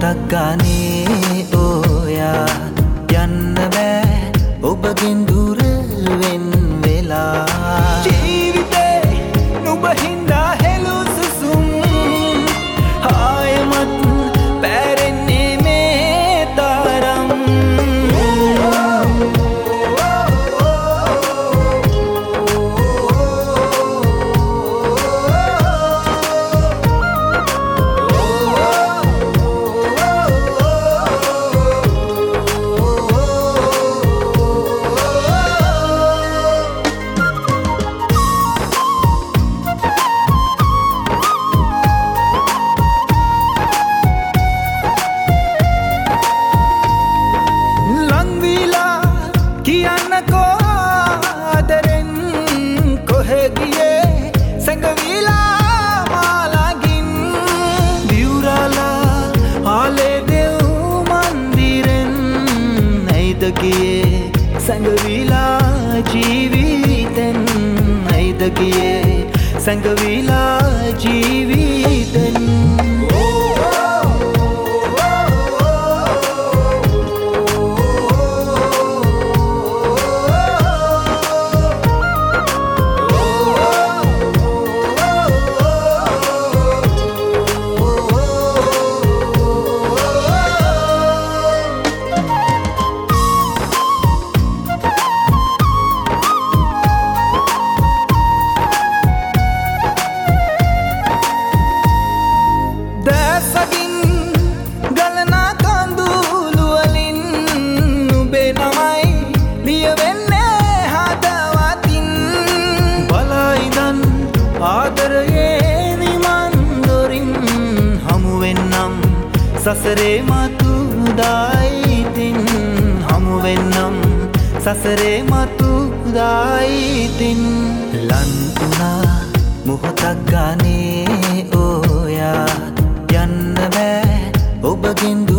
මොහොතක් ගානේ ඔයා යන්න බෑ ඔබගෙන් දුර වෙන් වෙලා ජීවිතේ නුඹ හින්දා හෙළු සුසුම් ආයමත් පැරෙන්නේ මේ තරම් संगवीला जीवितन ऐद किए संगवीला जीवितन ससरे मතු දායිතින් හමු වෙන්නම් සසරේ මතු දායිතින් ලන්තුනා මොහොතක් ගානේ ඔයා යන්න බෑ ඔබගෙන්